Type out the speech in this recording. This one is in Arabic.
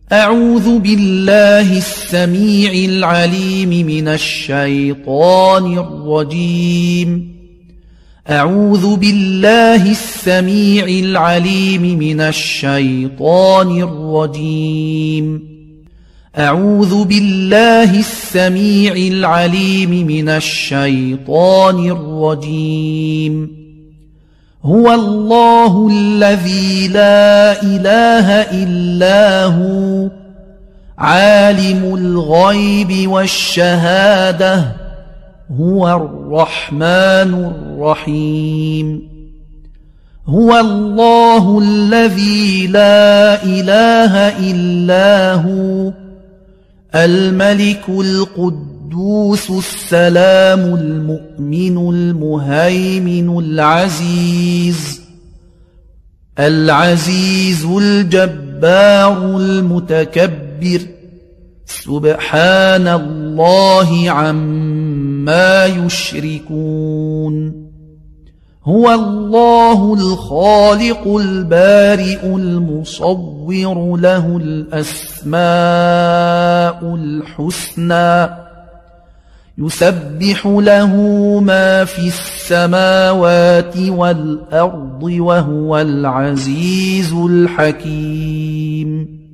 أعوذ بالله السميع العليم من الشيطان الرجيم. أعوذ بالله السميع العليم من الشيطان الرجيم. أعوذ بالله السميع العليم من الشيطان الرجيم. هو الله الذي لا إله إلا هو عالم الغيب والشهادة هو الرحمن الرحيم. هو الله الذي لا إله إلا هو الملك القدوس السلام المؤمن المهيمن العزيز الجبار المتكبر سبحان الله عما يشركون. هو الله الخالق البارئ المصور له الأسماء الحسنى يسبح له ما في السماوات والأرض وهو العزيز الحكيم.